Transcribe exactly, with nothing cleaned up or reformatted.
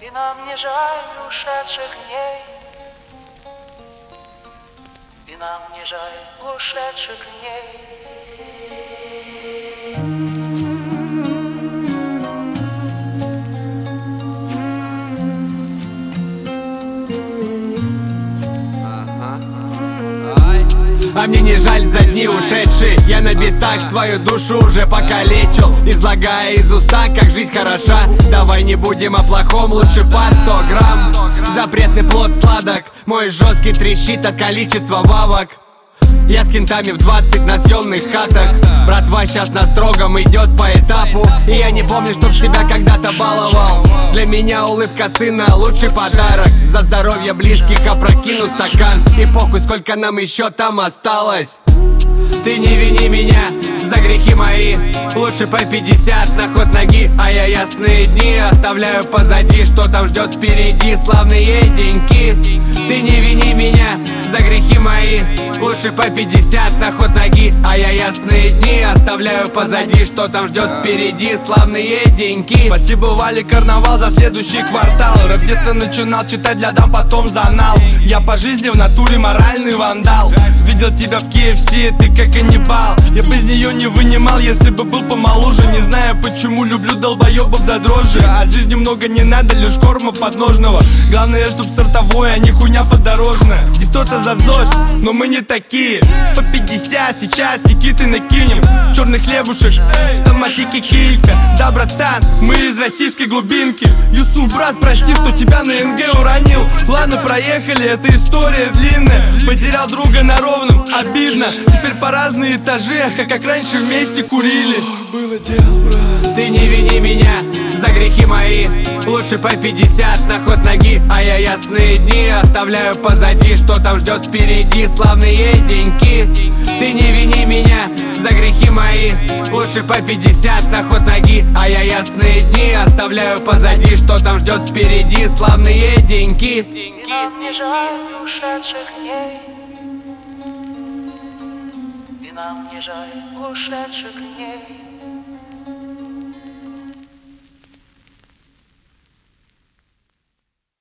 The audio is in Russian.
И нам не жаль ушедших дней, и нам не жаль ушедших дней. А мне не жаль за дни ушедшие. Я на битах свою душу уже покалечил, излагая из уста, как жизнь хороша. Давай не будем о плохом, лучше по сто грамм. Запретный плод сладок, мой жесткий трещит от количества вавок. Я с кентами в двадцать на съемных хатах. Братва сейчас на строгом идет по этапу, и я не помню, чтоб себя когда-то баловал. Для меня улыбка сына лучший подарок. За здоровье близких опрокину стакан. И похуй, сколько нам еще там осталось. Ты не вини меня за грехи мои, лучше по пятьдесят на ход ноги. А я ясные дни оставляю позади. Что там ждет впереди, славные деньки. Ты не вини меня за грехи мои, лучше по пятьдесят на ход ноги. А я ясные дни оставляю позади. Что там ждет впереди, славные деньки. Спасибо, Вали, карнавал за следующий квартал. Рэп с детства начинал читать для дам, потом занал. Я по жизни в натуре моральный вандал. Видел тебя в кей эф си, ты как каннибал. Я бы из нее не вынимал, если бы был помоложе. Не знаю почему, люблю долбоебов до дрожи. От жизни много не надо, лишь корма подножного. Главное, чтоб сортовое, а не хуйня подорожная. Здесь кто-то за ЗОЖ, но мы не такие. По пятьдесят сейчас Никиты накинем. Черный хлебушек, в томатике килька. Да, братан, мы из российской глубинки. Юсуф, брат, прости, что тебя на эн гэ уронил. Ладно, проехали, эта история длинная. Потерял друга на ровном, обидно. Теперь по разные этажи, а как раньше вместе курили. Было дело, брат. Ты не вини меня за грехи мои, лучше по пятьдесят на ход ноги. А я ясные дни оставляю позади. Что там ждет впереди, славные деньки. Ты не вини меня за грехи мои, лучше по пятьдесят на ход ноги. А я ясные дни оставляю позади. Что там ждет впереди, славные деньки. И нам не жаль ушедших дней, и нам не жаль ушедших дней.